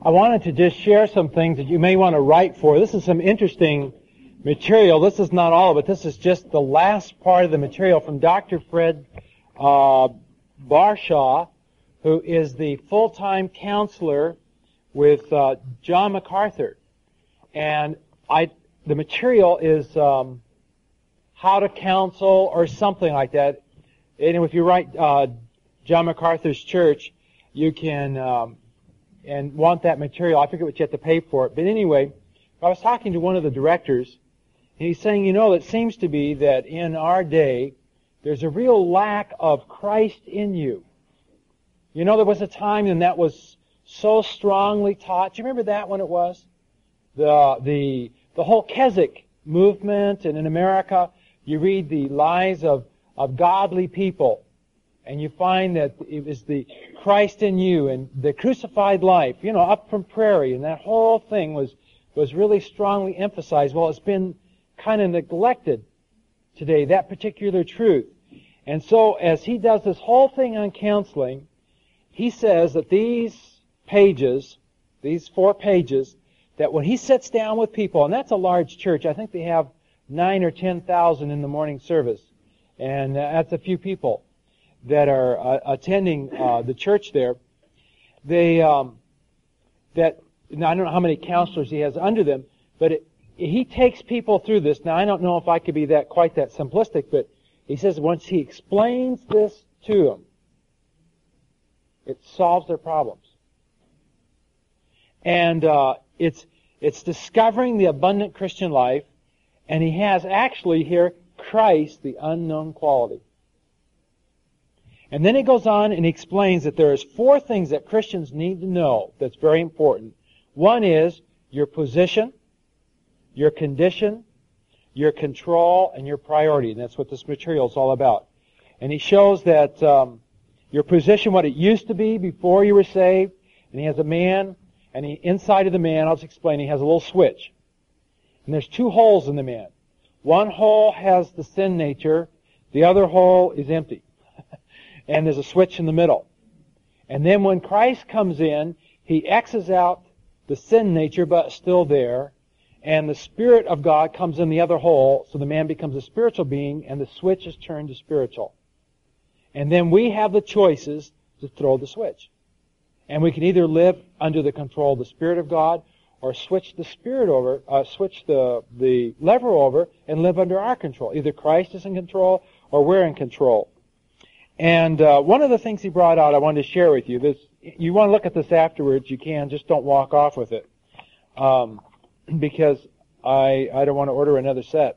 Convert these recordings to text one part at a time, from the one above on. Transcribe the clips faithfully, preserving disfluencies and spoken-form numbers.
I wanted to just share some things that you may want to write for. This is some interesting material. This is not all of it. This is just the last part of the material from Doctor Fred uh, Barshaw, who is the full-time counselor with uh, John MacArthur. And I, the material is um, how to counsel or something like that. And if you write uh, John MacArthur's church, you can... Um, and want that material. I forget what you have to pay for it. But anyway, I was talking to one of the directors, and he's saying, you know, it seems to be that in our day, there's a real lack of Christ in you. You know, there was a time when that was so strongly taught. Do you remember that when it was? The, the, the whole Keswick movement, and in America, you read the lives of, of godly people, and you find that it was the Christ in you and the crucified life, you know, up from Prairie, and that whole thing was, was really strongly emphasized. Well, it's been kind of neglected today, that particular truth. And so as he does this whole thing on counseling, he says that these pages, these four pages, that when he sits down with people, and that's a large church, I think they have nine or ten thousand in the morning service, and that's a few people that are uh, attending uh, the church there. They um, that now I don't know how many counselors he has under them, but it, he takes people through this. Now I don't know if I could be that quite that simplistic, but he says once he explains this to them, it solves their problems. And uh, it's it's discovering the abundant Christian life, and he has actually here Christ, the unknown quality. And then he goes on and he explains that there is four things that Christians need to know that's very important. One is your position, your condition, your control, and your priority. And that's what this material is all about. And he shows that um, your position, what it used to be before you were saved, and he has a man, and he, inside of the man, I'll just explain, he has a little switch. And there's two holes in the man. One hole has the sin nature, the other hole is empty. And there's a switch in the middle. And then when Christ comes in, he X's out the sin nature, but it's still there. And the Spirit of God comes in the other hole, so the man becomes a spiritual being, and the switch is turned to spiritual. And then we have the choices to throw the switch. And we can either live under the control of the Spirit of God, or switch the Spirit over, uh, switch the, the lever over, and live under our control. Either Christ is in control, or we're in control. And uh, one of the things he brought out I wanted to share with you, this, you want to look at this afterwards, you can, just don't walk off with it. Um, because I, I don't want to order another set.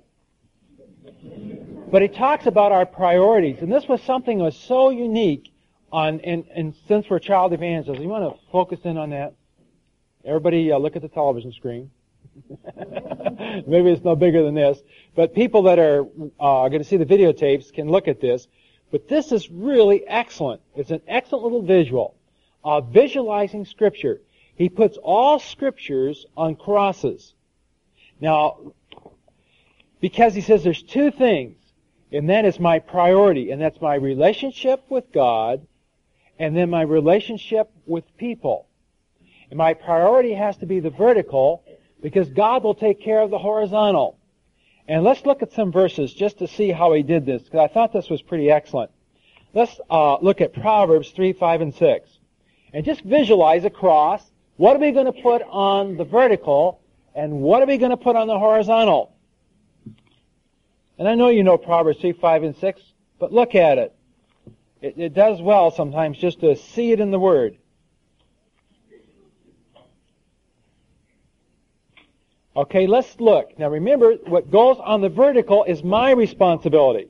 But he talks about our priorities, and this was something that was so unique on, and, and since we're child evangelists, you want to focus in on that? Everybody uh, look at the television screen. Maybe it's no bigger than this, but people that are uh, going to see the videotapes can look at this. But this is really excellent. It's an excellent little visual of visualizing Scripture. He puts all Scriptures on crosses. Now, because he says there's two things, and that is my priority, and that's my relationship with God, and then my relationship with people. And my priority has to be the vertical, because God will take care of the horizontal. And let's look at some verses just to see how he did this, because I thought this was pretty excellent. Let's uh, look at Proverbs three, five, and six. And just visualize a cross. What are we going to put on the vertical, and what are we going to put on the horizontal? And I know you know Proverbs three, five, and six, but look at it. It, it does well sometimes just to see it in the Word. Okay, let's look. Now remember, what goes on the vertical is my responsibility.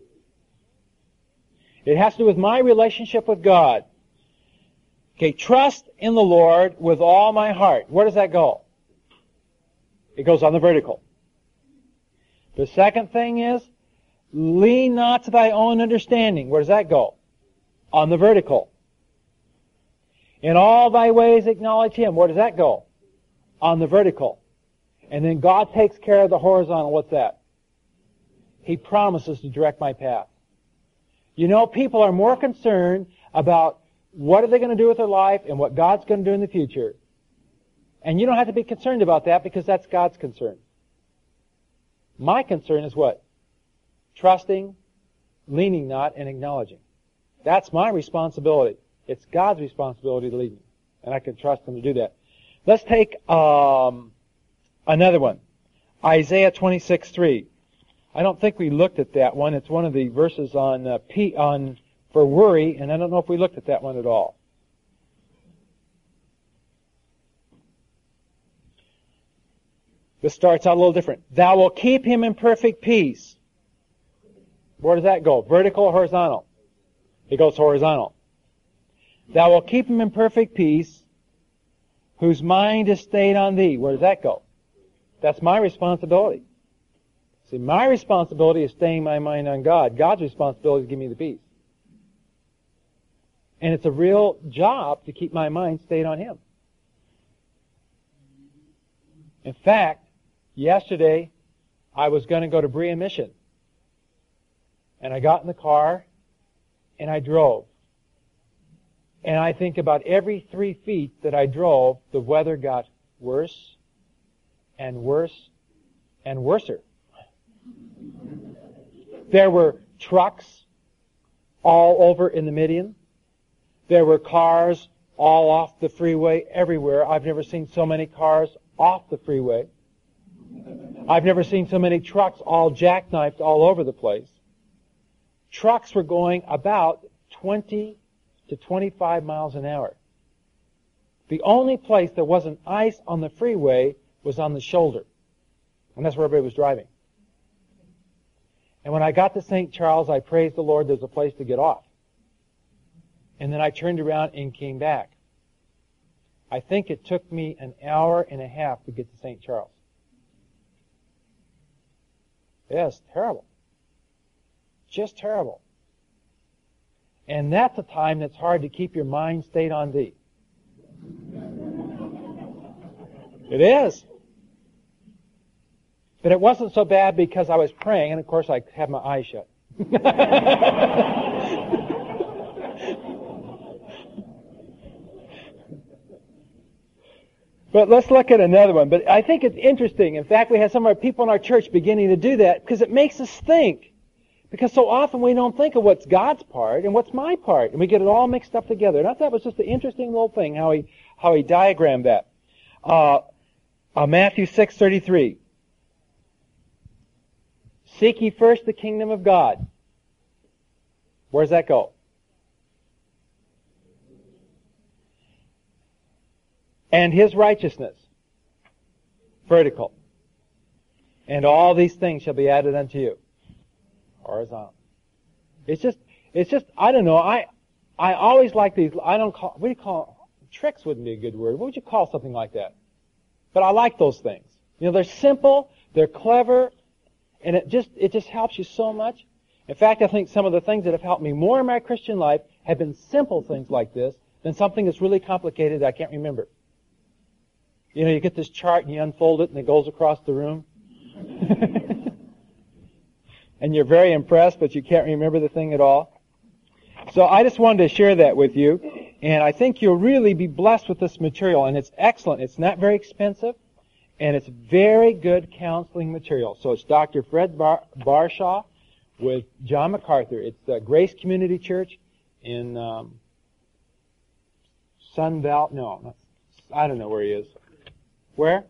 It has to do with my relationship with God. Okay, trust in the Lord with all my heart. Where does that go? It goes on the vertical. The second thing is, lean not to thy own understanding. Where does that go? On the vertical. In all thy ways acknowledge him. Where does that go? On the vertical. And then God takes care of the horizontal. What's that? He promises to direct my path. You know, people are more concerned about what are they going to do with their life and what God's going to do in the future And you don't have to be concerned about that because that's God's concern. My concern is what? Trusting, leaning not, and acknowledging. That's my responsibility. It's God's responsibility to lead me. And I can trust Him to do that. Let's take um, another one. Isaiah twenty-six three. I don't think we looked at that one. It's one of the verses on uh, P, on for worry, and I don't know if we looked at that one at all. This starts out a little different. Thou will keep him in perfect peace. Where does that go? Vertical or horizontal? It goes horizontal. Thou will keep him in perfect peace, whose mind is stayed on thee. Where does that go? That's my responsibility. See, my responsibility is staying my mind on God. God's responsibility is to give me the peace. And it's a real job to keep my mind stayed on Him. In fact, yesterday, I was going to go to Berea Mission. And I got in the car, and I drove. And I think about every three feet that I drove, the weather got worse and worse and worser. There were trucks all over in the median. There were cars all off the freeway everywhere. I've never seen so many cars off the freeway. I've never seen so many trucks all jackknifed all over the place. Trucks were going about twenty to twenty-five miles an hour. The only place there wasn't ice on the freeway was on the shoulder. And that's where everybody was driving. And when I got to Saint Charles, I praised the Lord there's a place to get off. And then I turned around and came back. I think it took me an hour and a half to get to Saint Charles. Yes, terrible. Just terrible. And that's a time that's hard to keep your mind stayed on Thee. It is. But it wasn't so bad because I was praying, and of course I had my eyes shut. But let's look at another one. But I think it's interesting. In fact, we have some of our people in our church beginning to do that because it makes us think. Because so often we don't think of what's God's part and what's my part, and we get it all mixed up together. And I thought that was just an interesting little thing how he how he diagrammed that. Uh, uh, Matthew six thirty-three. Seek ye first the kingdom of God. Where does that go? And His righteousness. Vertical. And all these things shall be added unto you. Horizontal. It's just, it's just, I don't know, I, I always like these, I don't call, what do you call, tricks wouldn't be a good word. What would you call something like that? But I like those things. You know, they're simple, they're clever, and it just, it just helps you so much. In fact, I think some of the things that have helped me more in my Christian life have been simple things like this than something that's really complicated that I can't remember. You know, you get this chart and you unfold it and it goes across the room. And you're very impressed, but you can't remember the thing at all. So I just wanted to share that with you. And I think you'll really be blessed with this material. And it's excellent. It's not very expensive. And it's very good counseling material. So it's Doctor Fred Bar- Barshaw with John MacArthur. It's the Grace Community Church in um, Sun Valley. No, not, I don't know where he is. Where?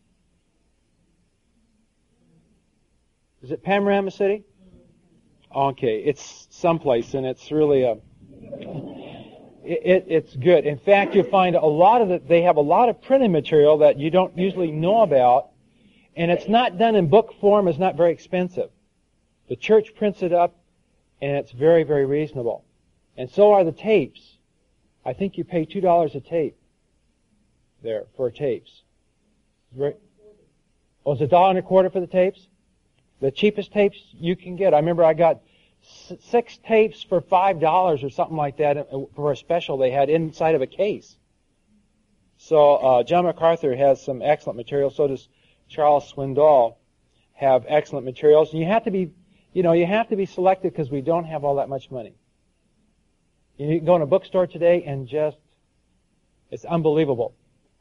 Is it Panorama City? Okay, it's someplace, and it's really a. It, it, it's good. In fact, you'll find a lot of it. They have a lot of printed material that you don't usually know about, and it's not done in book form. It's not very expensive. The church prints it up, and it's very, very reasonable. And so are the tapes. I think you pay two dollars a tape there for tapes. Very, oh, it's a dollar and a quarter for the tapes? The cheapest tapes you can get. I remember I got six tapes for five dollars or something like that for a special they had inside of a case. So uh, John MacArthur has some excellent material. So does Charles Swindoll have excellent materials. And you have to be, you know, you have to be selective because we don't have all that much money. You can go in a bookstore today and just, it's unbelievable.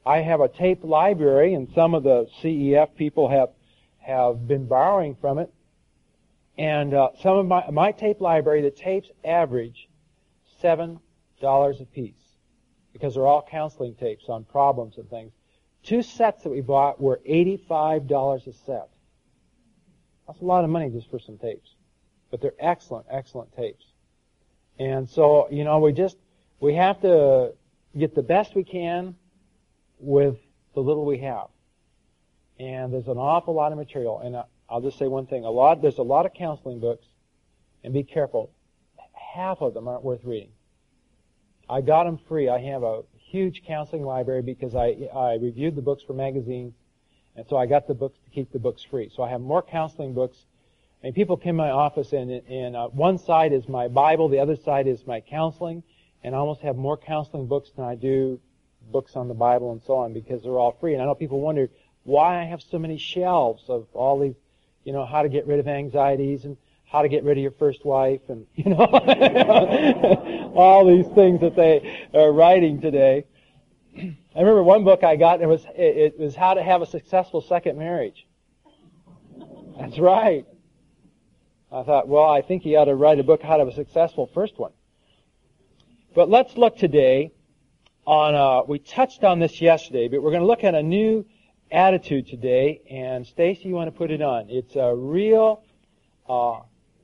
I have a tape library, and some of the C E F people have have been borrowing from it. And uh, some of my my tape library, the tapes average seven dollars a piece because they're all counseling tapes on problems and things. Two sets that we bought were eighty-five dollars a set. That's a lot of money just for some tapes, but they're excellent, excellent tapes. And so, you know, we just we have to get the best we can with the little we have. And there's an awful lot of material. And I'll just say one thing: a lot there's a lot of counseling books, and be careful. Half of them aren't worth reading. I got them free. I have a huge counseling library because I I reviewed the books for magazines, and so I got the books to keep the books free. So I have more counseling books. And people come in my office, and and uh, one side is my Bible, the other side is my counseling, and I almost have more counseling books than I do books on the Bible and so on because they're all free. And I know people wonder why I have so many shelves of all these, you know, how to get rid of anxieties and how to get rid of your first wife and, you know, all these things that they are writing today. I remember one book I got, and it was, it was How to Have a Successful Second Marriage. That's right. I thought, well, I think he ought to write a book how to have a successful first one. But let's look today on, uh, we touched on this yesterday, but we're going to look at a new attitude today, and Stacy, you want to put it on. It's a real uh,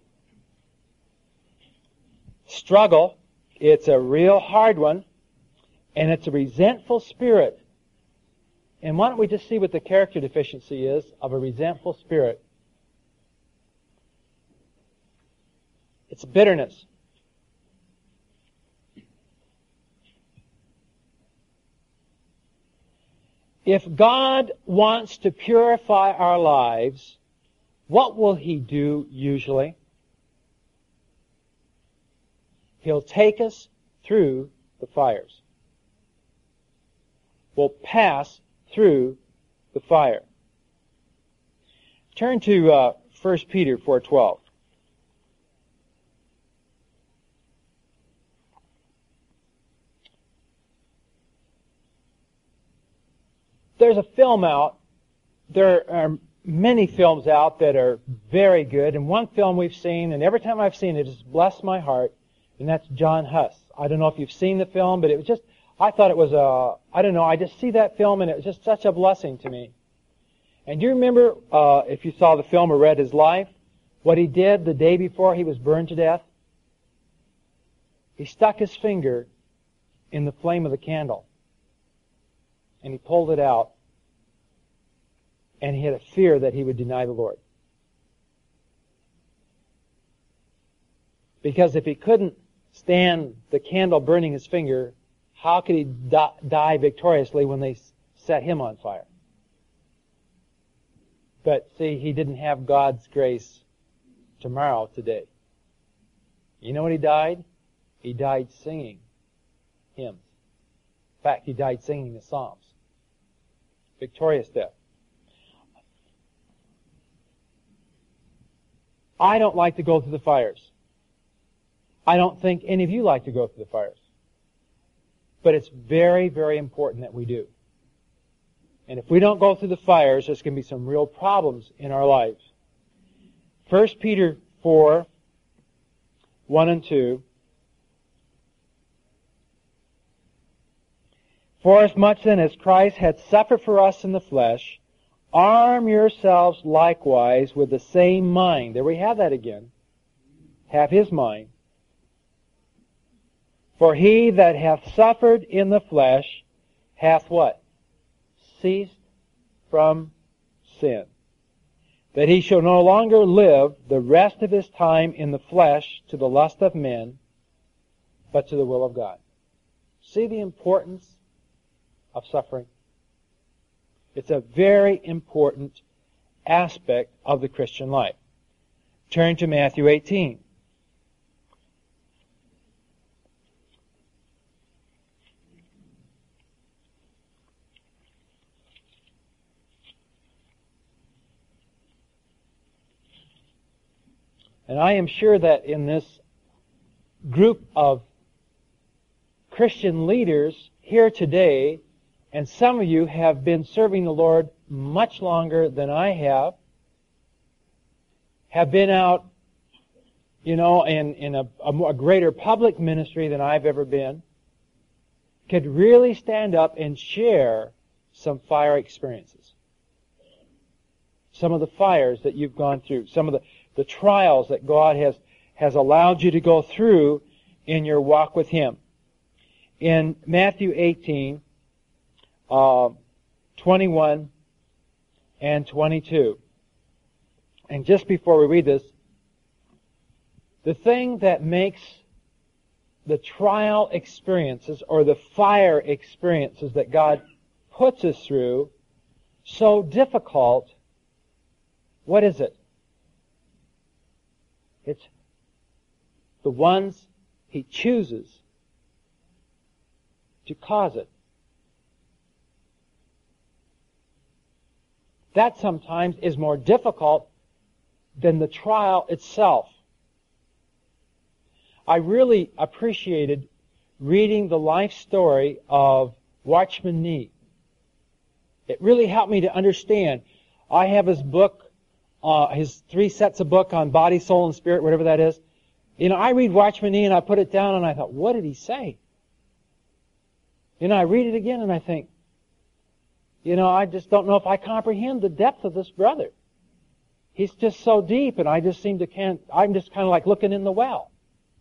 struggle. It's a real hard one, and it's a resentful spirit. And why don't we just see what the character deficiency is of a resentful spirit? It's bitterness. If God wants to purify our lives, what will He do usually? He'll take us through the fires. We'll pass through the fire. Turn to uh, First Peter four twelve. There's a film out. There are many films out that are very good. And one film we've seen, and every time I've seen it, it's blessed my heart, and that's John Huss. I don't know if you've seen the film, but it was just, I thought it was a, I don't know, I just see that film, and it was just such a blessing to me. And do you remember, uh, if you saw the film or read his life, what he did the day before he was burned to death? He stuck his finger in the flame of the candle. And he pulled it out, and he had a fear that he would deny the Lord. Because if he couldn't stand the candle burning his finger, how could he die, die victoriously when they set him on fire? But see, he didn't have God's grace tomorrow, today. You know what he died? He died singing hymns. In fact, he died singing the Psalms. Victorious death. I don't like to go through the fires. I don't think any of you like to go through the fires. But it's very, very important that we do. And if we don't go through the fires, there's going to be some real problems in our lives. First Peter four, one and two. Forasmuch then as Christ had suffered for us in the flesh, arm yourselves likewise with the same mind. There we have that again. Have His mind. For he that hath suffered in the flesh hath what? Ceased from sin. That he shall no longer live the rest of his time in the flesh to the lust of men, but to the will of God. See the importance of suffering? It's a very important aspect of the Christian life. Turn to Matthew eighteen. And I am sure that in this group of Christian leaders here today And some of you have been serving the Lord much longer than I have, have been out, you know, in, in a, a, more, a greater public ministry than I've ever been, could really stand up and share some fire experiences. Some of the fires that you've gone through, some of the, the trials that God has, has allowed you to go through in your walk with Him. In Matthew eighteen, uh, twenty-one and twenty-two, and just before we read this, the thing that makes the trial experiences or the fire experiences that God puts us through so difficult, what is it? It's the ones He chooses to cause it. That sometimes is more difficult than the trial itself. I really appreciated reading the life story of Watchman Nee. It really helped me to understand. I have his book, uh, his three sets of book on body, soul, and spirit, whatever that is. You know, I read Watchman Nee and I put it down and I thought, what did he say? You know, I read it again and I think, you know, I just don't know if I comprehend the depth of this brother. He's just so deep, and I just seem to can't, I'm just kind of like looking in the well.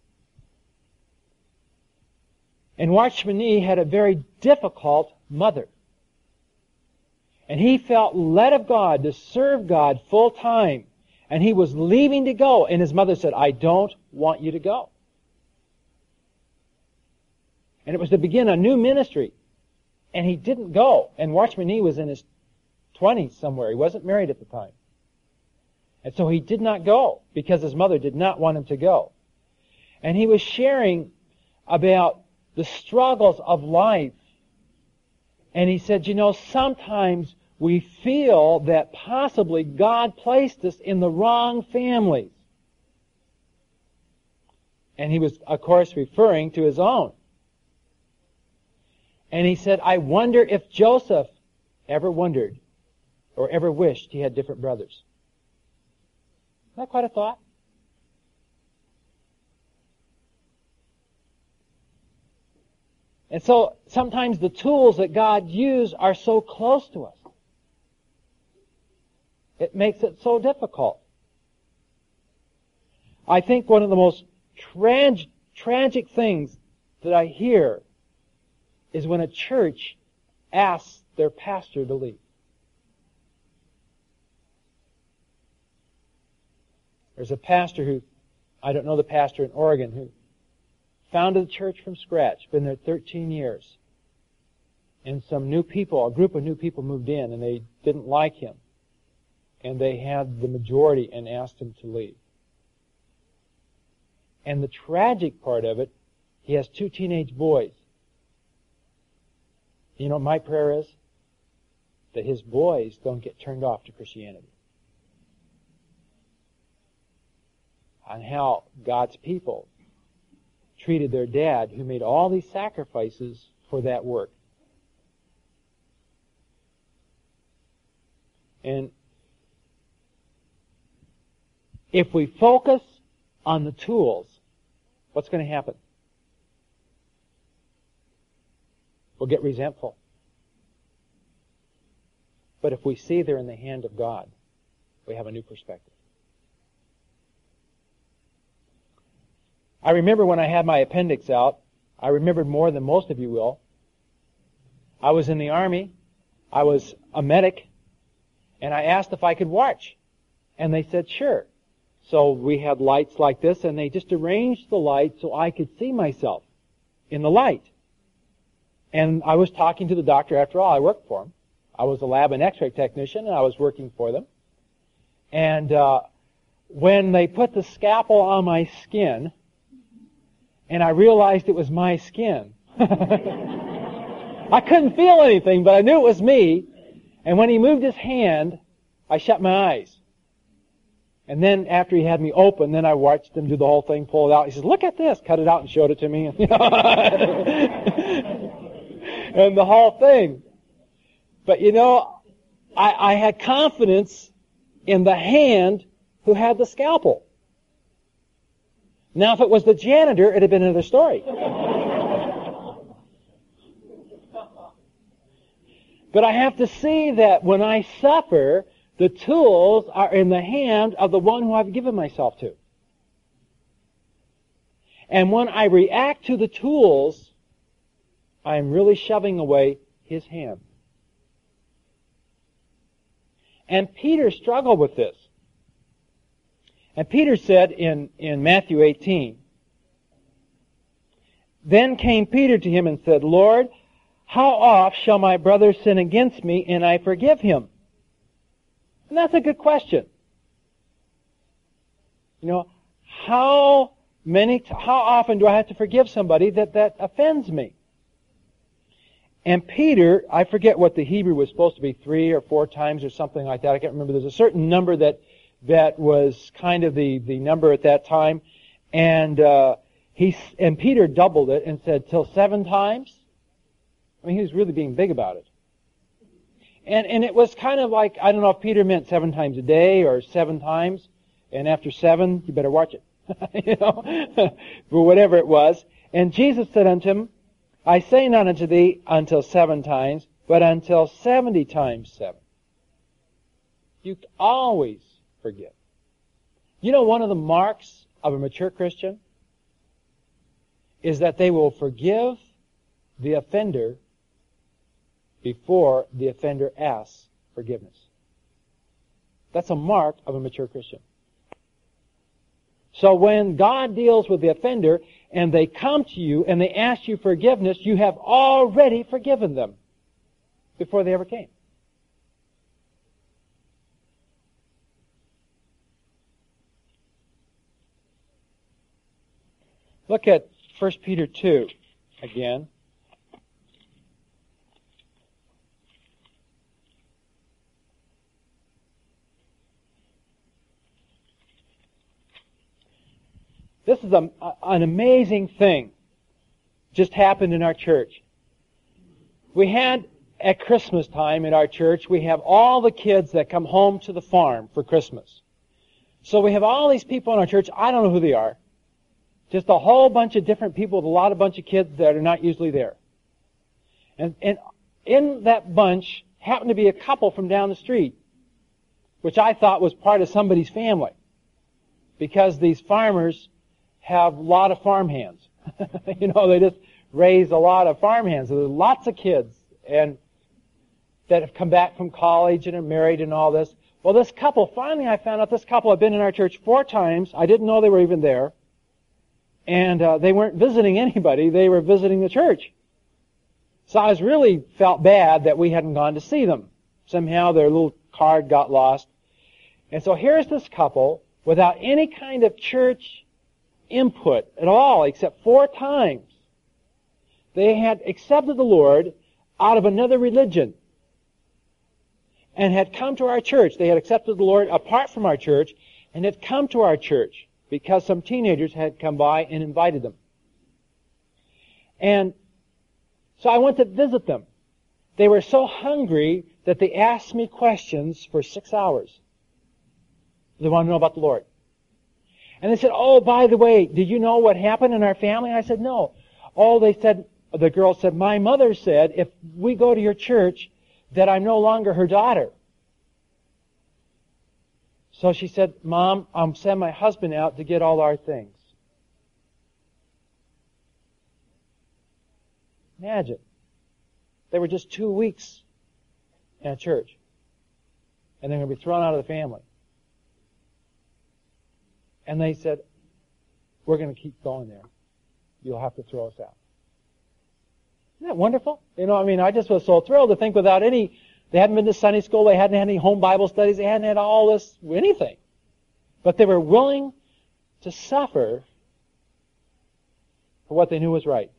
And Watchman Nee had a very difficult mother. And he felt led of God to serve God full time. And he was leaving to go. And his mother said, I don't want you to go. And it was to begin a new ministry. And he didn't go. And Watchman Nee was in his twenties somewhere. He wasn't married at the time. And so he did not go because his mother did not want him to go. And he was sharing about the struggles of life. And he said, you know, sometimes we feel that possibly God placed us in the wrong families. And he was, of course, referring to his own. And he said, I wonder if Joseph ever wondered or ever wished he had different brothers. Isn't that quite a thought? And so sometimes the tools that God used are so close to us. It makes it so difficult. I think one of the most trag- tragic things that I hear is when a church asks their pastor to leave. There's a pastor who, I don't know the pastor in Oregon, who founded the church from scratch, been there thirteen years. And some new people, a group of new people moved in and they didn't like him. And they had the majority and asked him to leave. And the tragic part of it, he has two teenage boys. You know what my prayer is? That his boys don't get turned off to Christianity. On how God's people treated their dad, who made all these sacrifices for that work. And if we focus on the tools, what's going to happen? We'll get resentful. But if we see they're in the hand of God, we have a new perspective. I remember when I had my appendix out, I remembered more than most of you will. I was in the Army. I was a medic. And I asked if I could watch. And they said, sure. So we had lights like this, and they just arranged the light so I could see myself in the light. And I was talking to the doctor. After all, I worked for him. I was a lab and x-ray technician, and I was working for them. And uh, when they put the scalpel on my skin, and I realized it was my skin, I couldn't feel anything, but I knew it was me. And when he moved his hand, I shut my eyes. And then after he had me open, then I watched him do the whole thing, pull it out. He says, look at this, cut it out and showed it to me. And the whole thing. But you know, I, I had confidence in the hand who had the scalpel. Now, if it was the janitor, it'd have been another story. But I have to see that when I suffer, the tools are in the hand of the one who I've given myself to. And when I react to the tools, I'm really shoving away his hand. And Peter struggled with this. And Peter said in, in Matthew eighteen, "Then came Peter to him and said, Lord, how oft shall my brother sin against me and I forgive him?" And that's a good question. You know, how many, how often do I have to forgive somebody that, that offends me? And Peter, I forget what the Hebrew was supposed to be, three or four times or something like that. I can't remember. There's a certain number that that was kind of the, the number at that time. And uh, he and Peter doubled it and said, till seven times? I mean, he was really being big about it. And and it was kind of like, I don't know if Peter meant seven times a day or seven times, and after seven, you better watch it. you know, but whatever it was. And Jesus said unto him, I say not unto thee until seven times, but until seventy times seven. You always forgive. You know, one of the marks of a mature Christian is that they will forgive the offender before the offender asks forgiveness. That's a mark of a mature Christian. So when God deals with the offender and they come to you and they ask you forgiveness, you have already forgiven them before they ever came. Look at First Peter two again. This is a, an amazing thing just happened in our church. We had, at Christmas time in our church, we have all the kids that come home to the farm for Christmas. So we have all these people in our church. I don't know who they are. Just a whole bunch of different people with a lot of bunch of kids that are not usually there. And, and in that bunch happened to be a couple from down the street, which I thought was part of somebody's family. Because these farmers have a lot of farm hands. you know, they just raise a lot of farm hands. So there's lots of kids and that have come back from college and are married and all this. Well, this couple, finally I found out this couple had been in our church four times. I didn't know they were even there. And uh, they weren't visiting anybody. They were visiting the church. So I was really felt bad that we hadn't gone to see them. Somehow their little card got lost. And so here's this couple without any kind of church input at all, except four times. They had accepted the Lord out of another religion and had come to our church. They had accepted the Lord apart from our church and had come to our church because some teenagers had come by and invited them. And so I went to visit them. They were so hungry that they asked me questions for six hours. They wanted to know about the Lord. And they said, oh, by the way, did you know what happened in our family? I said, no. Oh, they said, the girl said, my mother said, if we go to your church, that I'm no longer her daughter. So she said, Mom, I'll send my husband out to get all our things. Imagine. They were just two weeks in a church. And they're going to be thrown out of the family. And they said, we're going to keep going there. You'll have to throw us out. Isn't that wonderful? You know, I mean, I just was so thrilled to think without any, they hadn't been to Sunday school, they hadn't had any home Bible studies, they hadn't had all this, anything. But they were willing to suffer for what they knew was right.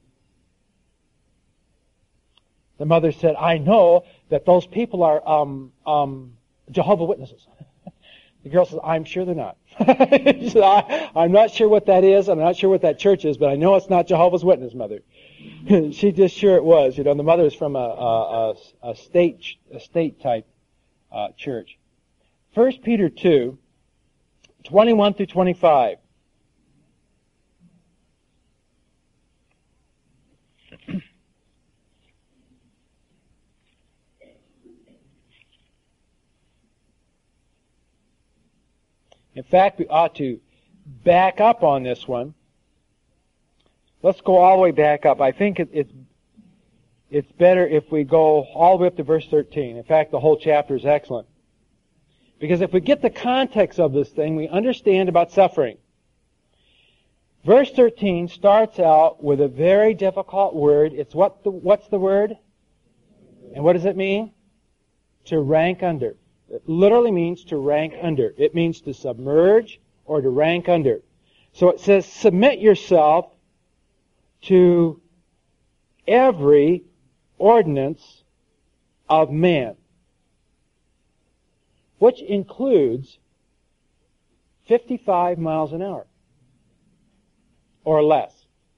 The mother said, I know that those people are um, um, Jehovah's Witnesses. The girl says, I'm sure they're not. She said, I, I'm not sure what that is. I'm not sure what that church is, but I know it's not Jehovah's Witness, Mother. She just sure it was. You know, the mother is from a, a, a, a state a state type uh, church. First Peter two, twenty-one through twenty-five. In fact, we ought to back up on this one. Let's go all the way back up. I think it, it's it's better if we go all the way up to verse thirteen. In fact, the whole chapter is excellent. Because if we get the context of this thing, we understand about suffering. Verse thirteen starts out with a very difficult word. It's what the, what's the word? And what does it mean? To rank under. It literally means to rank under. It means to submerge or to rank under. So it says, submit yourself to every ordinance of man, which includes fifty-five miles an hour or less.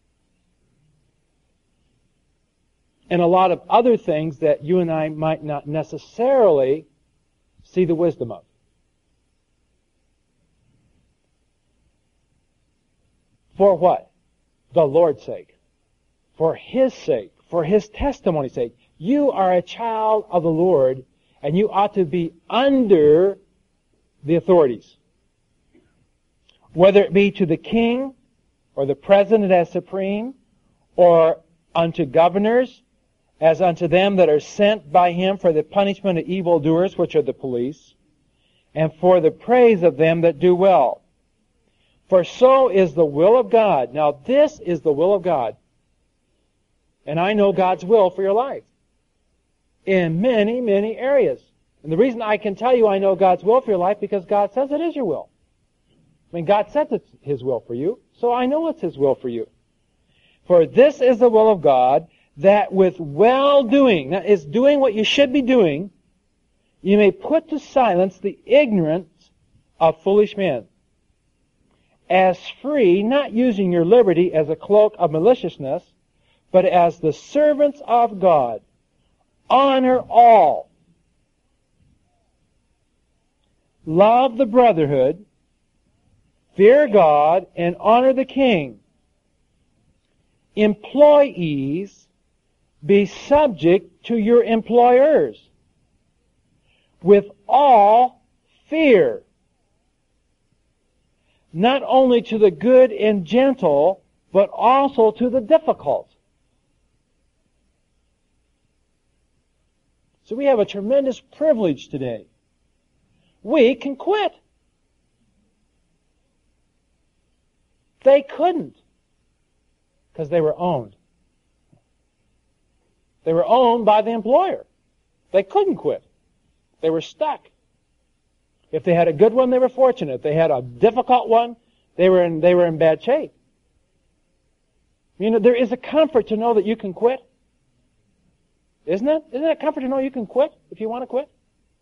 And a lot of other things that you and I might not necessarily see the wisdom of. For what? The Lord's sake. For His sake. For His testimony's sake. You are a child of the Lord, and you ought to be under the authorities. Whether it be to the king, or the president as supreme, or unto governors, as unto them that are sent by him for the punishment of evildoers, which are the police, and for the praise of them that do well. For so is the will of God. Now this is the will of God. And I know God's will for your life. In many, many areas. And the reason I can tell you I know God's will for your life, because God says it is your will. I mean, God says it's His will for you, so I know it's His will for you. For this is the will of God, that with well-doing, that is doing what you should be doing, you may put to silence the ignorance of foolish men. As free, not using your liberty as a cloak of maliciousness, but as the servants of God. Honor all. Love the brotherhood. Fear God and honor the king. Employees, be subject to your employers with all fear, not only to the good and gentle, but also to the difficult. So we have a tremendous privilege today. We can quit. They couldn't, because they were owned. They were owned by the employer. They couldn't quit. They were stuck. If they had a good one, they were fortunate. If they had a difficult one, they were in, they were in bad shape. You know, there is a comfort to know that you can quit. Isn't it? Isn't it a comfort to know you can quit if you want to quit?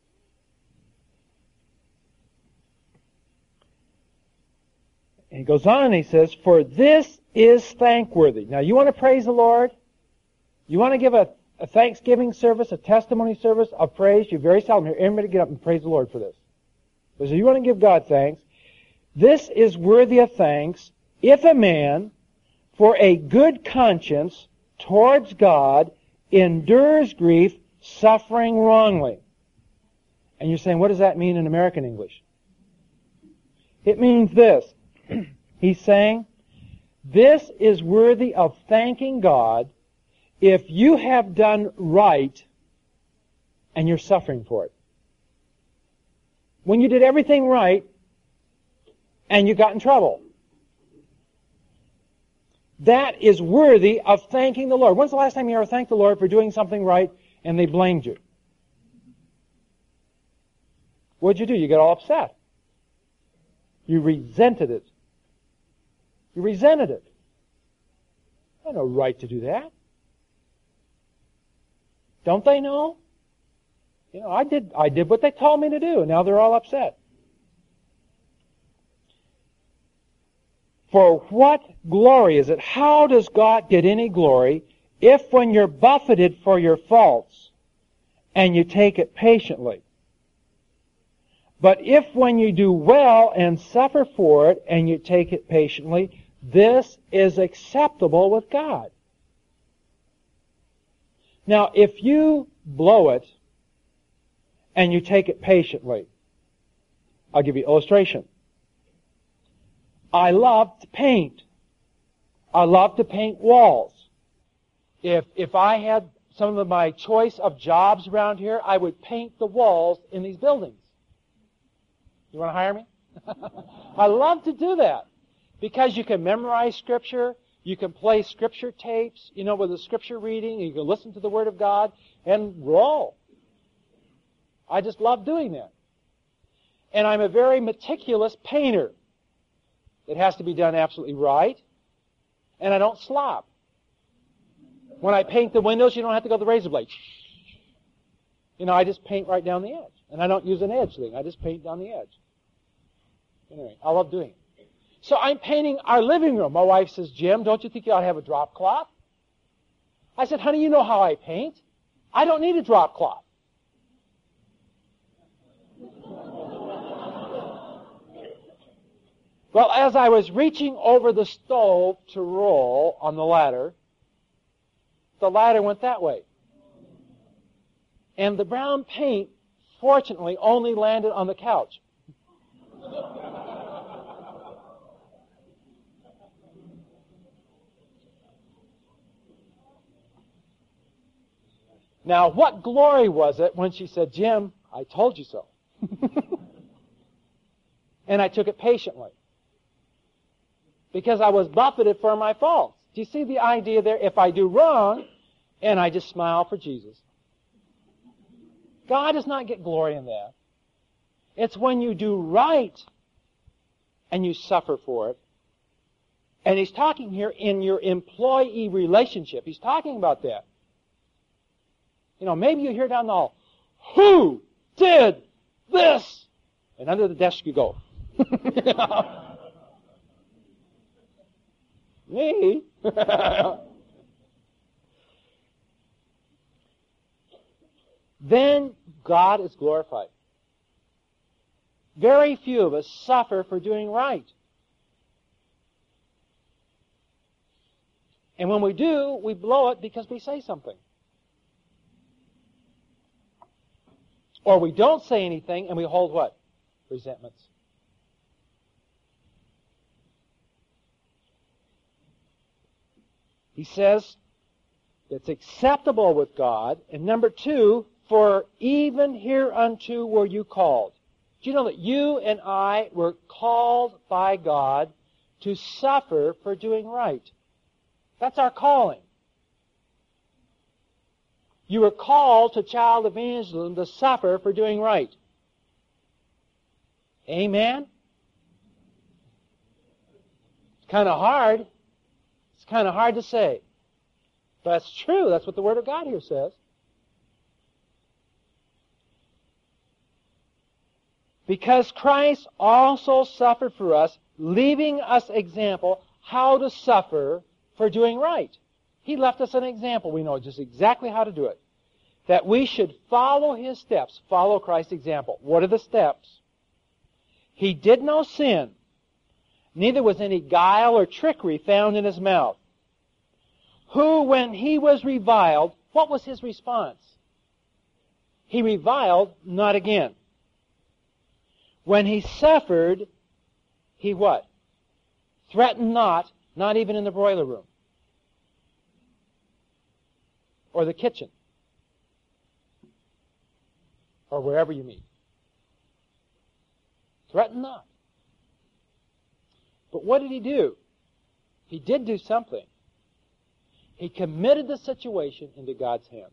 And he goes on and he says, for this is thankworthy. Now, you want to praise the Lord? You want to give a, a thanksgiving service, a testimony service of praise? You very seldom hear everybody get up and praise the Lord for this. But so you want to give God thanks. This is worthy of thanks if a man, for a good conscience towards God, endures grief, suffering wrongly. And you're saying, what does that mean in American English? It means this. He's saying, this is worthy of thanking God if you have done right and you're suffering for it. When you did everything right and you got in trouble. That is worthy of thanking the Lord. When's the last time you ever thanked the Lord for doing something right and they blamed you? What'd you do? You got all upset. You resented it. You resented it. I have no right to do that. Don't they know? You know, I did I did what they told me to do, and now they're all upset. For what glory is it? How does God get any glory if when you're buffeted for your faults and you take it patiently? But if when you do well and suffer for it and you take it patiently, this is acceptable with God. Now, if you blow it and you take it patiently, I'll give you an illustration. I love to paint. I love to paint walls. If if I had some of my choice of jobs around here, I would paint the walls in these buildings. You want to hire me? I love to do that because you can memorize Scripture, you can play Scripture tapes, you know, with the Scripture reading, you can listen to the Word of God and roll. I just love doing that. And I'm a very meticulous painter. It has to be done absolutely right, and I don't slop. When I paint the windows, you don't have to go to the razor blade. You know, I just paint right down the edge. And I don't use an edge thing. I just paint down the edge. Anyway, I love doing it. So I'm painting our living room. My wife says, Jim, don't you think you ought to have a drop cloth? I said, honey, you know how I paint. I don't need a drop cloth. Well, as I was reaching over the stove to roll on the ladder, the ladder went that way. And the brown paint, fortunately, only landed on the couch. Now, what glory was it when she said, Jim, I told you so. And I took it patiently. Because I was buffeted for my faults. Do you see the idea there? If I do wrong, and I just smile for Jesus. God does not get glory in that. It's when you do right and you suffer for it. And he's talking here in your employee relationship. He's talking about that. You know, maybe you hear down the hall, who did this? And under the desk you go. Me? Then God is glorified. Very few of us suffer for doing right. And when we do, we blow it because we say something. Or we don't say anything and we hold what? Resentments. He says it's acceptable with God. And number two, for even hereunto were you called. Do you know that you and I were called by God to suffer for doing right? That's our calling. You were called to child evangelism to suffer for doing right. Amen? It's kind of hard. It's kind of hard to say. But that's true. That's what the Word of God here says. Because Christ also suffered for us, leaving us example how to suffer for doing right. He left us an example. We know just exactly how to do it. That we should follow His steps, follow Christ's example. What are the steps? He did no sin, neither was any guile or trickery found in His mouth. Who, when He was reviled, what was His response? He reviled not again. When He suffered, He what? Threatened not, not even in the broiler room. Or the kitchen. Or wherever you meet. Threaten not. But what did He do? He did do something. He committed the situation into God's hands.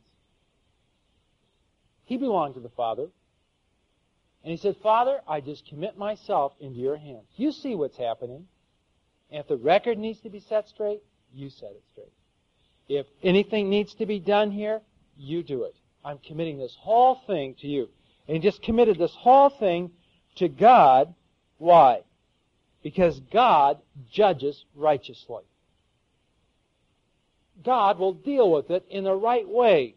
He belonged to the Father. And He said, Father, I just commit myself into your hands. You see what's happening. And if the record needs to be set straight, you set it straight. If anything needs to be done here, you do it. I'm committing this whole thing to you. And He just committed this whole thing to God. Why? because God judges righteously. God will deal with it in the right way.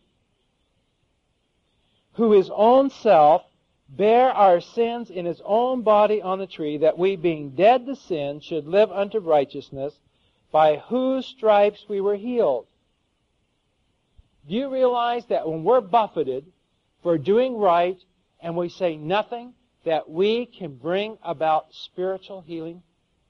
Who his own self bare our sins in his own body on the tree, that we, being dead to sin, should live unto righteousness, by whose stripes we were healed. Do you realize that when we're buffeted for doing right and we say nothing, that we can bring about spiritual healing?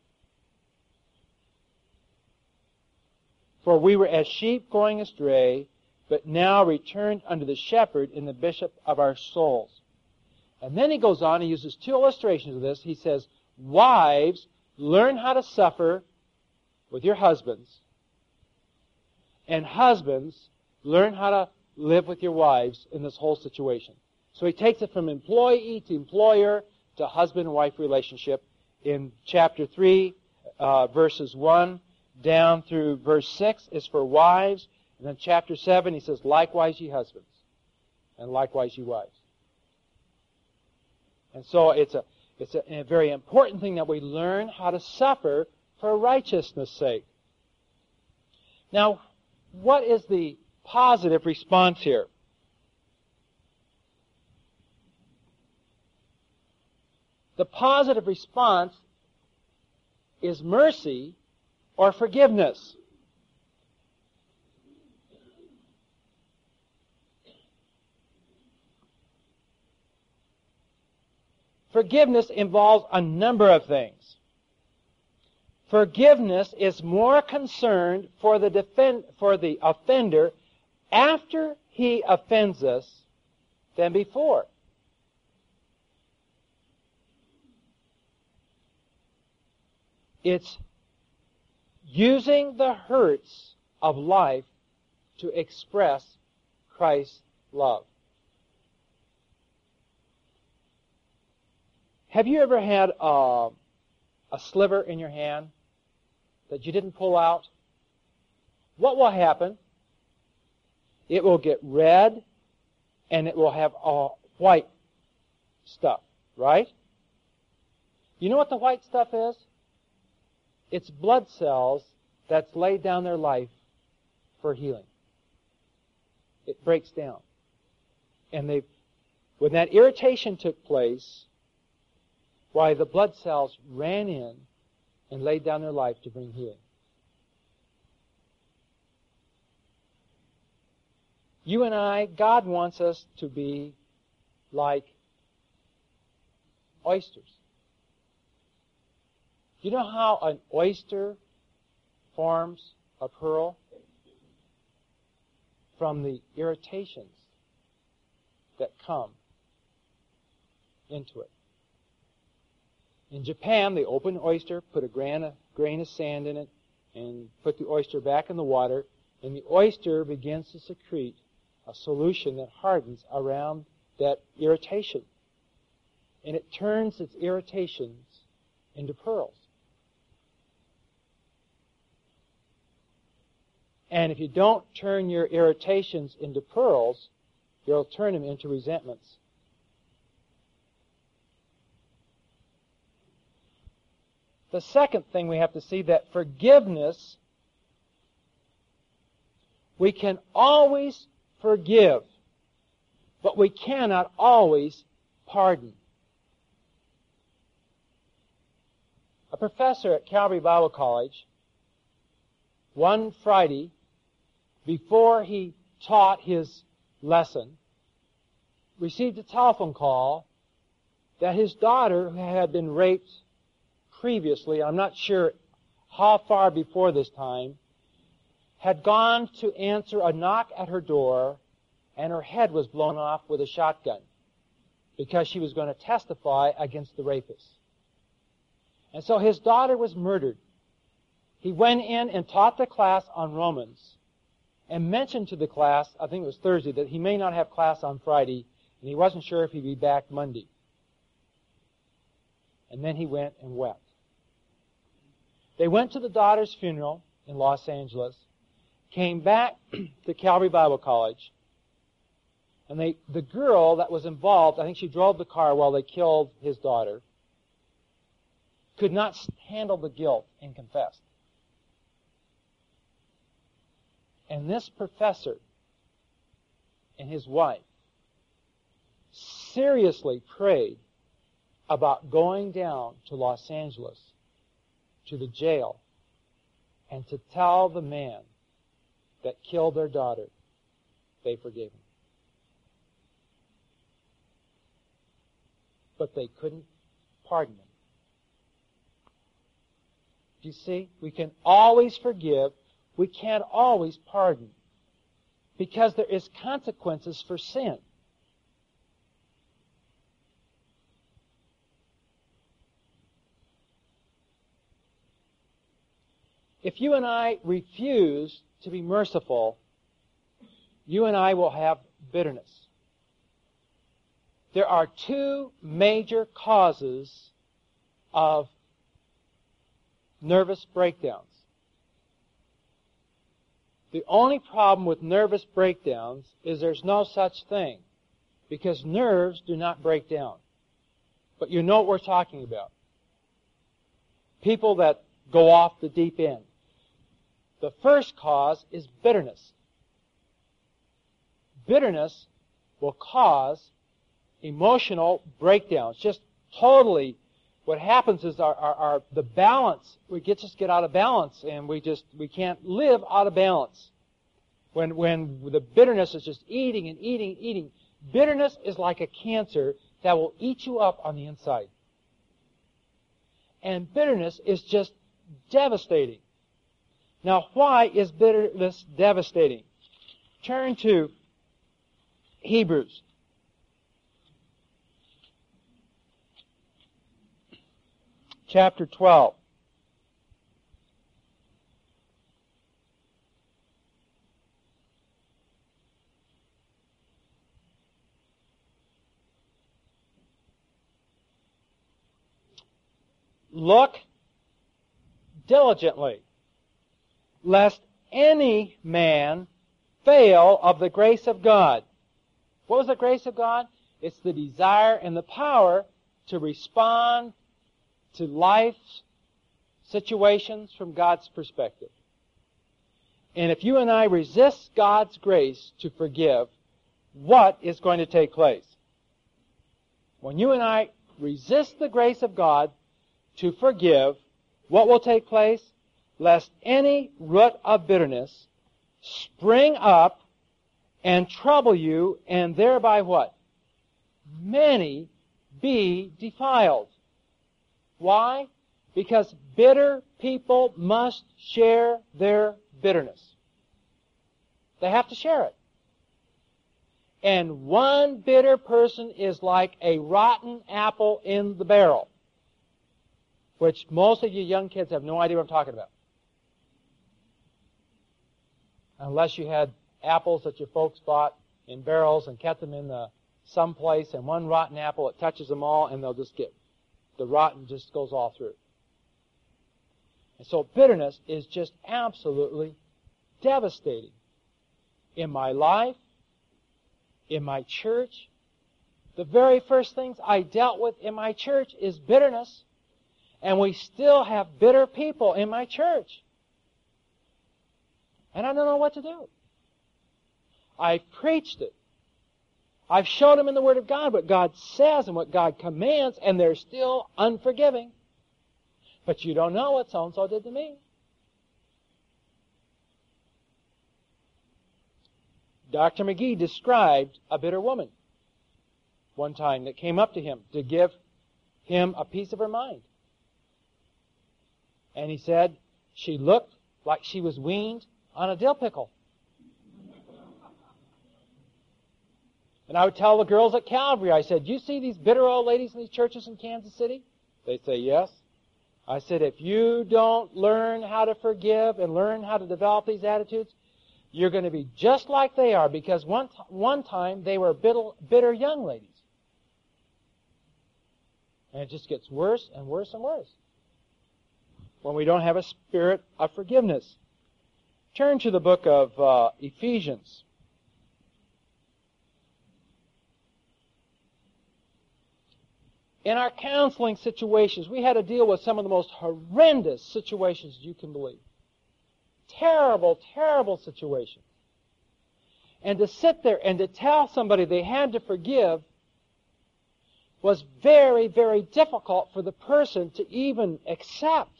For we were as sheep going astray, but now returned unto the shepherd and the bishop of our souls. And then he goes on, he uses two illustrations of this. He says, wives, learn how to suffer with your husbands. And husbands, learn how to live with your wives in this whole situation. So he takes it from employee to employer to husband and wife relationship in chapter three, uh, verses one down through verse six is for wives. And then chapter seven, he says, likewise ye husbands, and likewise ye wives. And so it's a it's a, a very important thing that we learn how to suffer for righteousness' sake. Now, what is the positive response here? The positive response is mercy or forgiveness. Forgiveness involves a number of things. Forgiveness is more concerned for the defend, for the offender after he offends us than before. It's using the hurts of life to express Christ's love. Have you ever had a, a sliver in your hand that you didn't pull out? What will happen? It will get red and it will have a white stuff, right? You know what the white stuff is? It's blood cells that's laid down their life for healing. It breaks down. And they, when that irritation took place, why the blood cells ran in and laid down their life to bring healing. You and I, God wants us to be like oysters. You know how an oyster forms a pearl? From the irritations that come into it. In Japan, they open an oyster, put a grain of, grain of sand in it, and put the oyster back in the water, and the oyster begins to secrete a solution that hardens around that irritation. And it turns its irritations into pearls. And if you don't turn your irritations into pearls, you'll turn them into resentments. The second thing we have to see, that forgiveness, we can always forgive, but we cannot always pardon. A professor at Calvary Bible College, one Friday, before he taught his lesson, received a telephone call that his daughter, who had been raped previously, I'm not sure how far before this time, had gone to answer a knock at her door, and her head was blown off with a shotgun because she was going to testify against the rapist. And so his daughter was murdered. He went in and taught the class on Romans and mentioned to the class, I think it was Thursday, that he may not have class on Friday, and he wasn't sure if he'd be back Monday. And then he went and wept. They went to the daughter's funeral in Los Angeles, came back to Calvary Bible College, and they, the girl that was involved, I think she drove the car while they killed his daughter, could not handle the guilt and confessed. And this professor and his wife seriously prayed about going down to Los Angeles, to the jail, and to tell the man that killed their daughter they forgave him. But they couldn't pardon him. Do you see? We can always forgive. We can't always pardon. Because there is consequences for sin. If you and I refuse to be merciful, you and I will have bitterness. There are two major causes of nervous breakdowns. The only problem with nervous breakdowns is there's no such thing, because nerves do not break down. But you know what we're talking about. People that go off the deep end. The first cause is bitterness. Bitterness will cause emotional breakdowns. Just totally, what happens is our, our, our the balance, we get just get out of balance, and we just we can't live out of balance. When when the bitterness is just eating and eating and eating. Bitterness is like a cancer that will eat you up on the inside. And bitterness is just devastating. Now, why is bitterness devastating? Turn to Hebrews. Chapter twelve. Look diligently, lest any man fail of the grace of God. What was the grace of God? It's the desire and the power to respond to life's situations from God's perspective. And if you and I resist God's grace to forgive, what is going to take place? When you and I resist the grace of God to forgive, what will take place? Lest any root of bitterness spring up and trouble you, and thereby what? Many be defiled. Why? Because bitter people must share their bitterness. They have to share it. And one bitter person is like a rotten apple in the barrel, which most of you young kids have no idea what I'm talking about. Unless you had apples that your folks bought in barrels and kept them in the someplace, and one rotten apple, it touches them all, and they'll just get, the rotten just goes all through. And so bitterness is just absolutely devastating. In my life, in my church, the very first things I dealt with in my church is bitterness. And we still have bitter people in my church. And I don't know what to do. I've preached it. I've shown them in the Word of God what God says and what God commands, and they're still unforgiving. But you don't know what so-and-so did to me. Doctor McGee described a bitter woman one time that came up to him to give him a piece of her mind. And he said she looked like she was weaned on a dill pickle. And I would tell the girls at Calvary, I said, you see these bitter old ladies in these churches in Kansas City? They'd say, yes. I said, if you don't learn how to forgive and learn how to develop these attitudes, you're going to be just like they are, because one, t- one time they were bitter, bitter young ladies. And it just gets worse and worse and worse when we don't have a spirit of forgiveness. Turn to the book of uh, Ephesians. In our counseling situations, we had to deal with some of the most horrendous situations you can believe. Terrible, terrible situations. And to sit there and to tell somebody they had to forgive was very, very difficult for the person to even accept.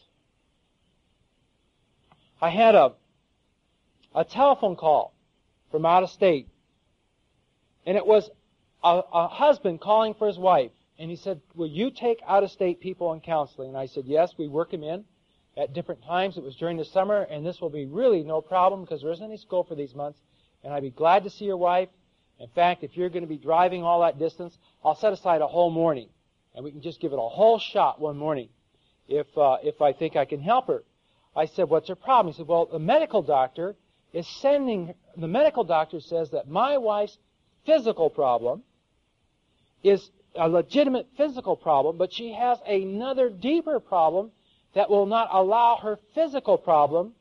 I had a, a telephone call from out of state, and it was a, a husband calling for his wife. And he said, will you take out-of-state people in counseling? And I said, yes, we work them in at different times. It was during the summer, and this will be really no problem because there isn't any school for these months. And I'd be glad to see your wife. In fact, if you're going to be driving all that distance, I'll set aside a whole morning, and we can just give it a whole shot one morning if uh, if I think I can help her. I said, what's her problem? He said, well, the medical doctor is sending, the medical doctor says that my wife's physical problem is a legitimate physical problem, but she has another deeper problem that will not allow her physical problem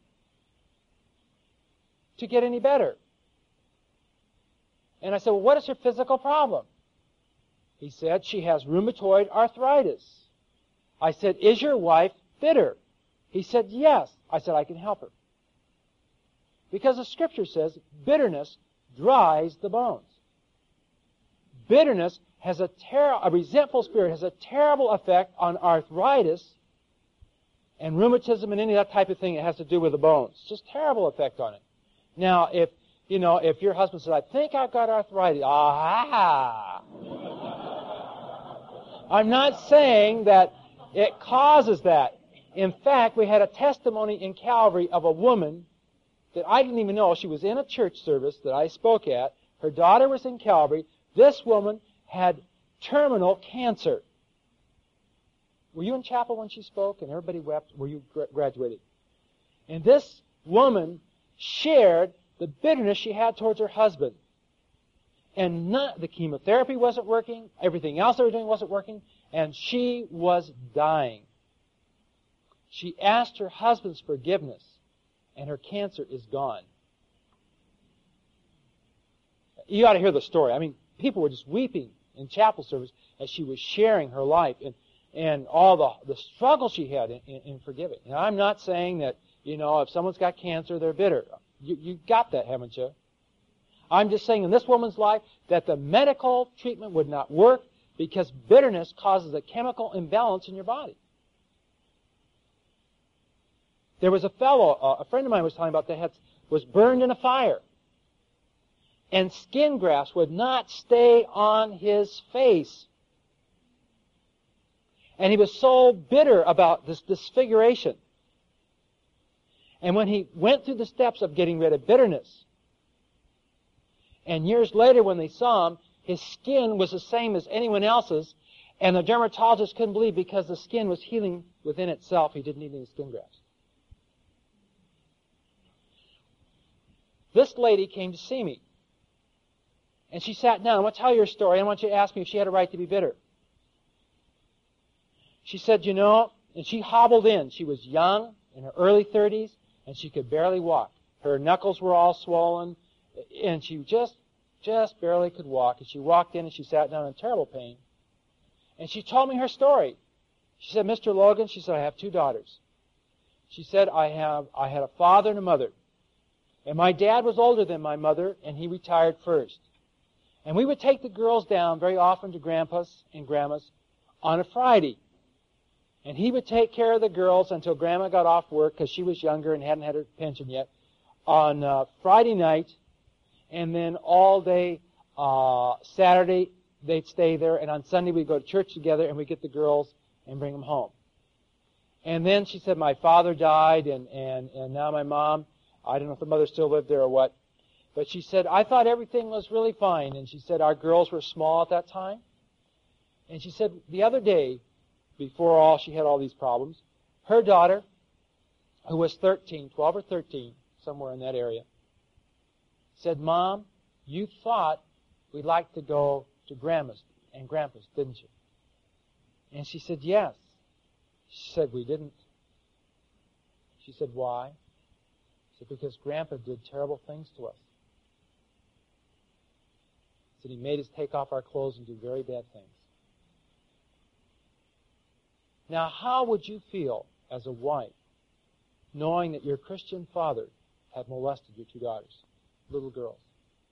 to get any better. And I said, well, what is her physical problem? He said, she has rheumatoid arthritis. I said, is your wife bitter? He said, yes. I said, I can help her. Because the Scripture says bitterness dries the bones. Bitterness has a ter- a resentful spirit has a terrible effect on arthritis and rheumatism and any of that type of thing that has to do with the bones. Just terrible effect on it. Now, if you know, if your husband says, I think I've got arthritis, aha! I'm not saying that it causes that. In fact, we had a testimony in Calvary of a woman that I didn't even know. She was in a church service that I spoke at. Her daughter was in Calvary. This woman had terminal cancer. Were you in chapel when she spoke and everybody wept? Were you gra- graduated? And this woman shared the bitterness she had towards her husband. And not, the chemotherapy wasn't working. Everything else they were doing wasn't working. And she was dying. She asked her husband's forgiveness, and her cancer is gone. You ought to hear the story. I mean, people were just weeping in chapel service as she was sharing her life and, and all the, the struggle she had in, in, in forgiving. And I'm not saying that, you know, if someone's got cancer, they're bitter. You, you got that, haven't you? I'm just saying in this woman's life that the medical treatment would not work because bitterness causes a chemical imbalance in your body. There was a fellow, uh, a friend of mine was telling about that had, was burned in a fire. And skin grafts would not stay on his face. And he was so bitter about this disfiguration. And when he went through the steps of getting rid of bitterness, and years later when they saw him, his skin was the same as anyone else's, and the dermatologist couldn't believe because the skin was healing within itself. He didn't need any skin grafts. This lady came to see me. And she sat down. I want to tell you her story. I want you to ask me if she had a right to be bitter. She said, you know, and she hobbled in. She was young, in her early thirties, and she could barely walk. Her knuckles were all swollen, and she just, just barely could walk. And she walked in and she sat down in terrible pain. And she told me her story. She said, Mister Logan, she said, I have two daughters. She said, I have, I had a father and a mother. And my dad was older than my mother, and he retired first. And we would take the girls down very often to Grandpa's and Grandma's on a Friday. And he would take care of the girls until Grandma got off work because she was younger and hadn't had her pension yet on uh, Friday night. And then all day uh, Saturday they'd stay there. And on Sunday we'd go to church together and we'd get the girls and bring them home. And then she said my father died and, and, and now my mom, I don't know if the mother still lived there or what. But she said, I thought everything was really fine. And she said, our girls were small at that time. And she said, the other day, before all she had all these problems, her daughter, who was thirteen, twelve or thirteen, somewhere in that area, said, Mom, you thought we'd like to go to Grandma's and Grandpa's, didn't you? And she said, yes. She said, we didn't. She said, why? She said, because Grandpa did terrible things to us. He said he made us take off our clothes and do very bad things. Now, how would you feel as a wife knowing that your Christian father had molested your two daughters, little girls?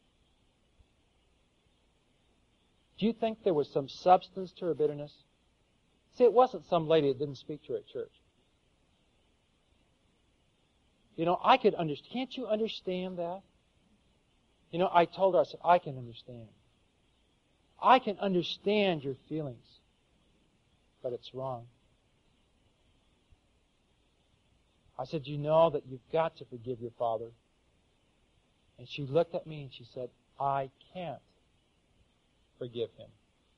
Do you think there was some substance to her bitterness? See, it wasn't some lady that didn't speak to her at church. You know, I could understand. Can't you understand that? You know, I told her, I said, I can understand. I can understand your feelings, but it's wrong. I said, you know that you've got to forgive your father. And she looked at me and she said, I can't forgive him.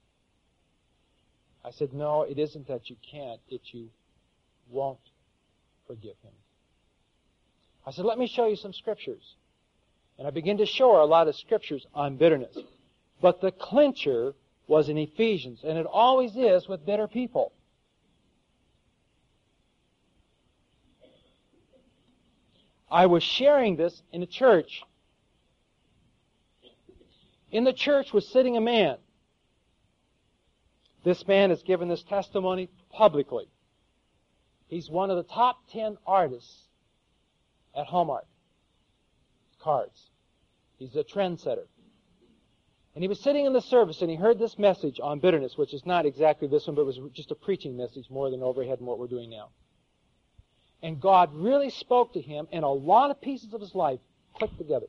I said, no, it isn't that you can't, it's you won't forgive him. I said, let me show you some scriptures. And I began to show her a lot of scriptures on bitterness. But the clincher was in Ephesians, and it always is with bitter people. I was sharing this in a church. In the church was sitting a man. This man has given this testimony publicly. He's one of the top ten artists at Hallmark cards. He's a trendsetter. And he was sitting in the service and he heard this message on bitterness, which is not exactly this one, but it was just a preaching message more than overhead and what we're doing now. And God really spoke to him, and a lot of pieces of his life clicked together.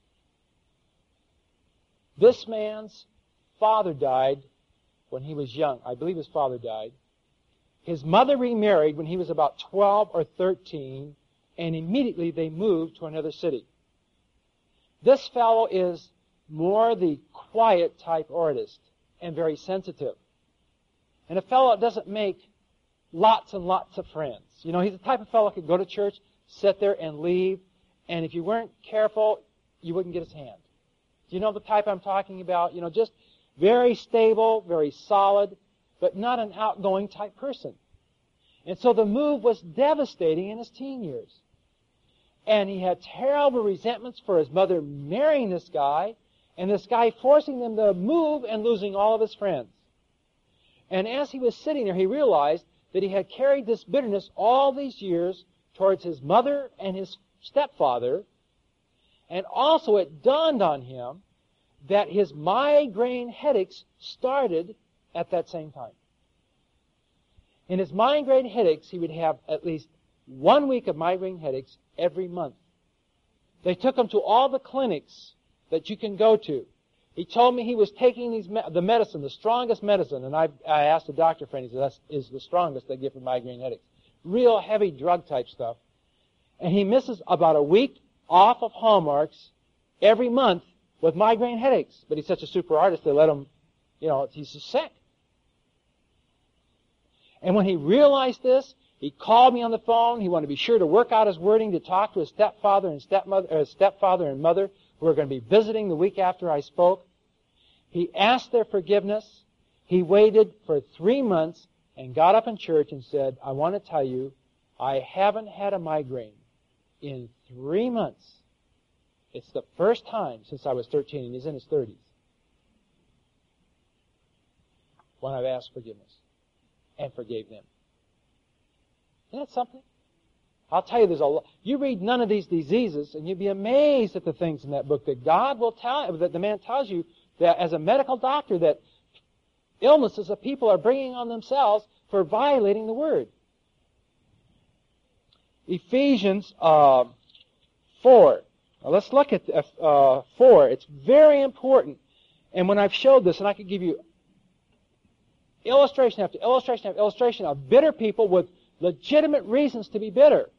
This man's father died when he was young. I believe his father died. His mother remarried when he was about twelve or thirteen, and immediately they moved to another city. This fellow is more the quiet type artist and very sensitive. And a fellow that doesn't make lots and lots of friends. You know, he's the type of fellow who could go to church, sit there and leave, and if you weren't careful, you wouldn't get his hand. Do you know the type I'm talking about? You know, just very stable, very solid, but not an outgoing type person. And so the move was devastating in his teen years. And he had terrible resentments for his mother marrying this guy, and this guy forcing them to move and losing all of his friends. And as he was sitting there, he realized that he had carried this bitterness all these years towards his mother and his stepfather. And also it dawned on him that his migraine headaches started at that same time. In his migraine headaches, he would have at least one week of migraine headaches every month. They took him to all the clinics that you can go to. He told me he was taking these me- the medicine, the strongest medicine, and I, I asked a doctor friend, he said, that is the strongest they give for migraine headaches. Real heavy drug type stuff. And he misses about a week off of Hallmarks every month with migraine headaches. But he's such a super artist, they let him, you know, he's just sick. And when he realized this, he called me on the phone. He wanted to be sure to work out his wording to talk to his stepfather and stepmother, or his stepfather and mother, who were going to be visiting the week after I spoke. He asked their forgiveness. He waited for three months and got up in church and said, I want to tell you, I haven't had a migraine in three months. It's the first time since I was thirteen, and he's in his thirties, when I've asked forgiveness and forgave them. Isn't that something? I'll tell you, there's a lot. You read none of these diseases, and you'd be amazed at the things in that book that God will tell, that the man tells you that as a medical doctor, that illnesses that people are bringing on themselves for violating the Word. Ephesians uh, four. Now let's look at uh, four. It's very important. And when I've showed this, and I could give you illustration after illustration after illustration of bitter people with legitimate reasons to be bitter.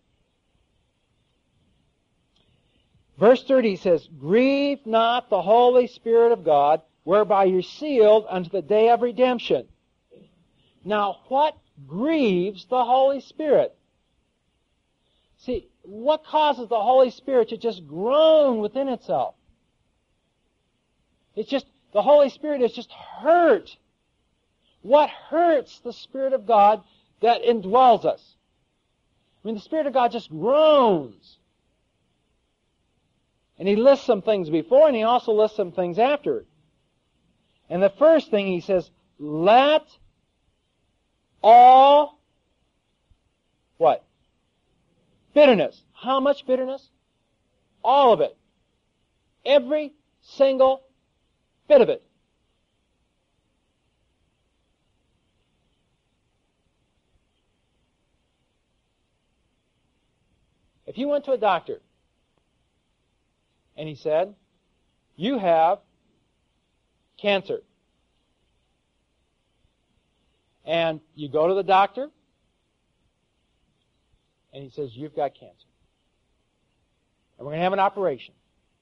Verse thirty says, grieve not the Holy Spirit of God, whereby you're sealed unto the day of redemption. Now, what grieves the Holy Spirit? See, what causes the Holy Spirit to just groan within itself? It's just, the Holy Spirit is just hurt. What hurts the Spirit of God that indwells us? I mean, the Spirit of God just groans. And he lists some things before, and he also lists some things after. And the first thing he says, let all what? Bitterness. How much bitterness? All of it. Every single bit of it. If you went to a doctor and he said, you have cancer, and you go to the doctor and he says, you've got cancer, and we're going to have an operation,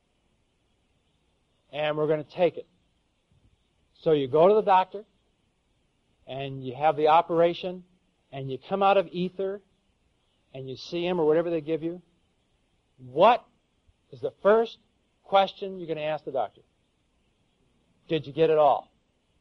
and we're going to take it. So you go to the doctor and you have the operation, and you come out of ether and you see him or whatever they give you. What is the first question you're going to ask the doctor? Did you get it all?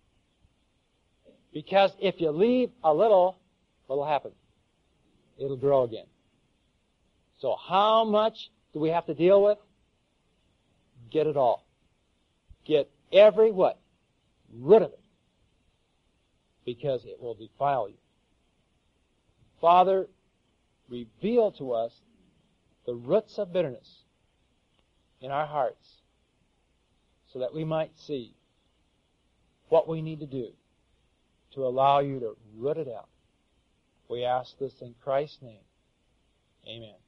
Because if you leave a little, what'll happen? It'll grow again. So how much do we have to deal with? Get it all. Get every what? Rid of it. Because it will defile you. Father, reveal to us the roots of bitterness in our hearts so that we might see what we need to do to allow you to root it out. We ask this in Christ's name. Amen.